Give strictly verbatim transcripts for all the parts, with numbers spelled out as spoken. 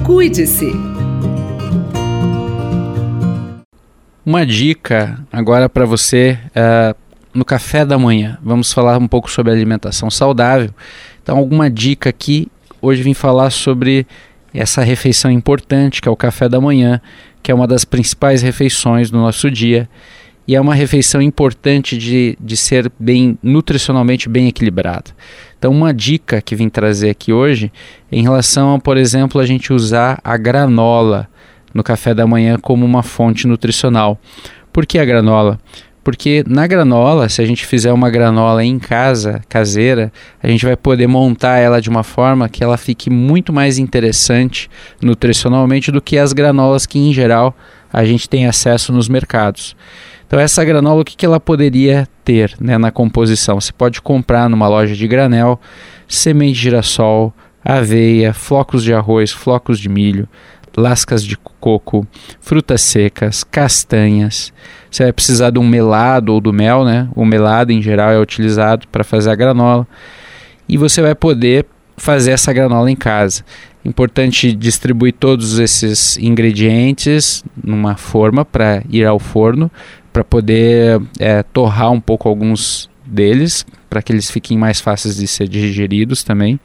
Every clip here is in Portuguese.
Cuide-se. Uma dica agora para você uh, no café da manhã. Vamos falar um pouco sobre alimentação saudável. Então, alguma dica aqui. Hoje vim falar sobre essa refeição importante que é o café da manhã, que é uma das principais refeições do nosso dia. E é uma refeição importante de, de ser bem nutricionalmente bem equilibrada. Então, uma dica que vim trazer aqui hoje é em relação a, por exemplo, a gente usar a granola no café da manhã como uma fonte nutricional. Por que a granola? Porque na granola, se a gente fizer uma granola em casa, caseira, a gente vai poder montar ela de uma forma que ela fique muito mais interessante nutricionalmente do que as granolas que, em geral, a gente tem acesso nos mercados. Então, essa granola, o que, que ela poderia ter, né, na composição? Você pode comprar numa loja de granel semente de girassol, aveia, flocos de arroz, flocos de milho, lascas de coco, frutas secas, castanhas. Você vai precisar de um melado ou do mel, né? O melado, em geral, é utilizado para fazer a granola. E você vai poder fazer essa granola em casa. Importante distribuir todos esses ingredientes numa forma para ir ao forno, para poder é, torrar um pouco alguns deles, para que eles fiquem mais fáceis de ser digeridos também.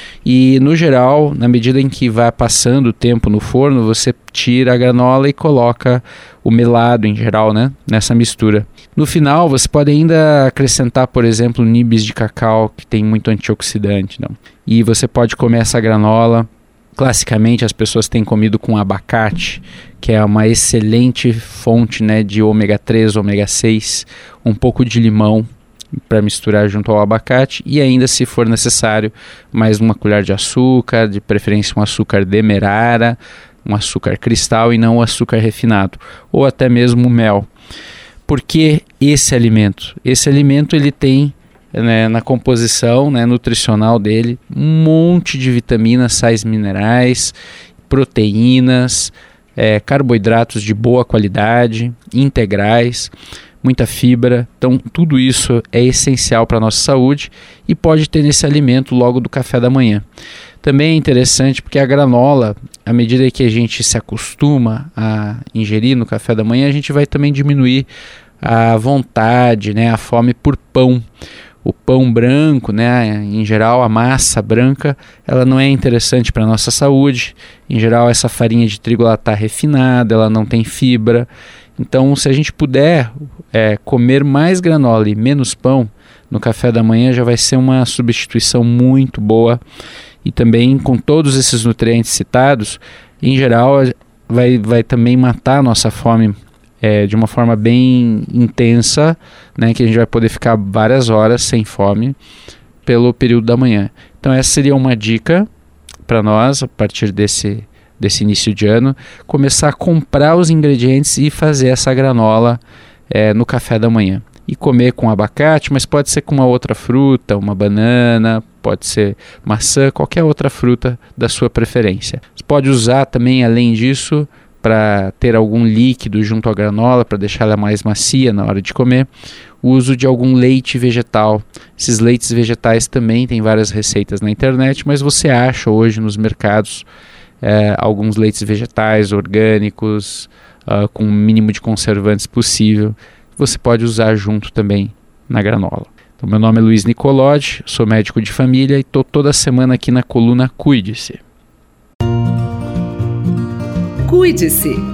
E no geral, na medida em que vai passando o tempo no forno, você tira a granola e coloca o melado em geral, né, nessa mistura. No final, você pode ainda acrescentar, por exemplo, nibs de cacau, que tem muito antioxidante, não? E você pode comer essa granola. Classicamente, as pessoas têm comido com abacate, que é uma excelente fonte, né, de ômega três, ômega seis, um pouco de limão para misturar junto ao abacate e ainda, se for necessário, mais uma colher de açúcar, de preferência um açúcar demerara, um açúcar cristal e não o açúcar refinado, ou até mesmo mel. Por que esse alimento? Esse alimento ele tem, né, na composição, né, nutricional dele, um monte de vitaminas, sais minerais, proteínas, é, carboidratos de boa qualidade, integrais, muita fibra. Então, tudo isso é essencial para a nossa saúde e pode ter nesse alimento logo do café da manhã. Também é interessante porque a granola, à medida que a gente se acostuma a ingerir no café da manhã, a gente vai também diminuir a vontade, né, a fome por pão. O pão branco, né, em geral a massa branca, ela não é interessante para a nossa saúde. Em geral, essa farinha de trigo ela está refinada, ela não tem fibra. Então, se a gente puder é, comer mais granola e menos pão no café da manhã, já vai ser uma substituição muito boa. E também, com todos esses nutrientes citados, em geral, vai, vai também matar a nossa fome É, de uma forma bem intensa, né, que a gente vai poder ficar várias horas sem fome pelo período da manhã. Então essa seria uma dica para nós, a partir desse, desse início de ano, começar a comprar os ingredientes e fazer essa granola é, no café da manhã. E comer com abacate, mas pode ser com uma outra fruta, uma banana, pode ser maçã, qualquer outra fruta da sua preferência. Você pode usar também, além disso, para ter algum líquido junto à granola, para deixar ela mais macia na hora de comer, o uso de algum leite vegetal. Esses leites vegetais também tem várias receitas na internet, mas você acha hoje nos mercados é, alguns leites vegetais orgânicos, uh, com o mínimo de conservantes possível, você pode usar junto também na granola. Então, meu nome é Luiz Nicolodi, sou médico de família e estou toda semana aqui na coluna Cuide-se. Cuide-se.